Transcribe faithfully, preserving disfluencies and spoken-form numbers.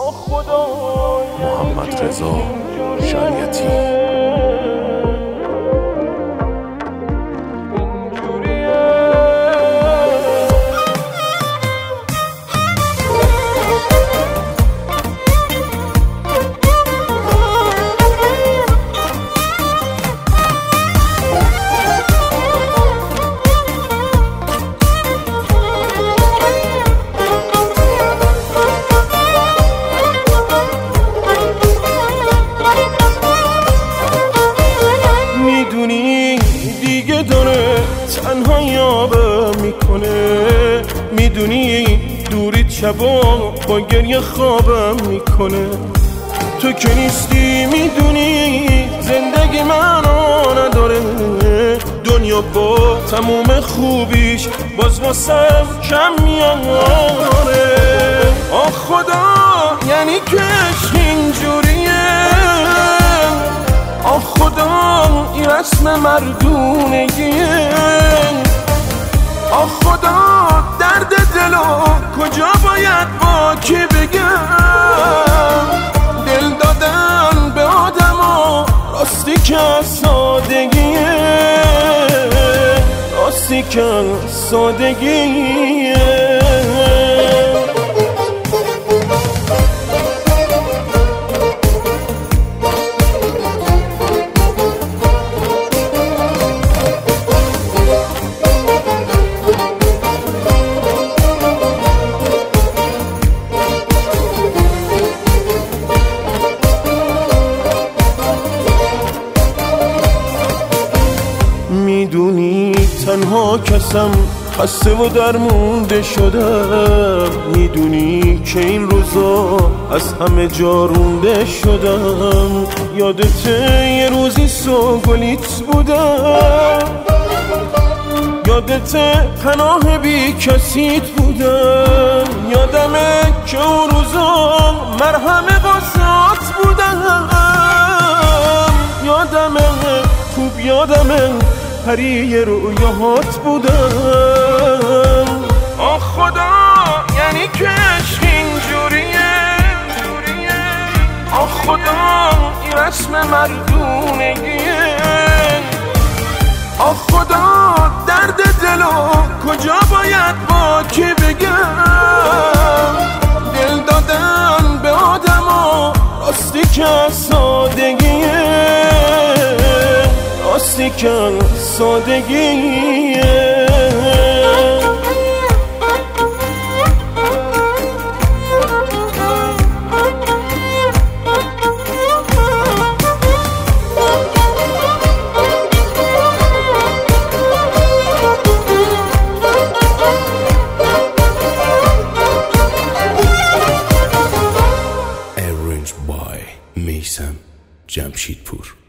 محمد رضا شریعتی. دیگه داره تنها یابم میکنه، میدونی دوریت شبا با گریه خوابم میکنه. تو که نیستی میدونی زندگی منو نداره، دنیا با تموم خوبیش باز واسم کم میاره. آه خدا یعنی کش اینجوریه، آه خدا این رسم مردونگیه. آه خدا درد دلو کجا باید با کی بگم، دل دادن به آدما راستی که سادگیه، راستی که سادگیه. میدونی تنها کسم خسته و درمونده شدم، میدونی که این روزا از همه جا رونده شدم. یادته یه روزی سوگلیت بودم، یادته پناه بی کسیت بودم، یادمه که اون روزا مرهم قصات بودم، یادمه خوب یادمه پری رویاهات بودم. آه خدا یعنی که عشق اینجوریه، آه خدا این رسم مردونگیه. آه خدا درد دلو کجا باید با کی بگم، دل دادن به آدما راستی که سادگیه، راستی که سادگیه. Arranged by میثم جمشیدپور.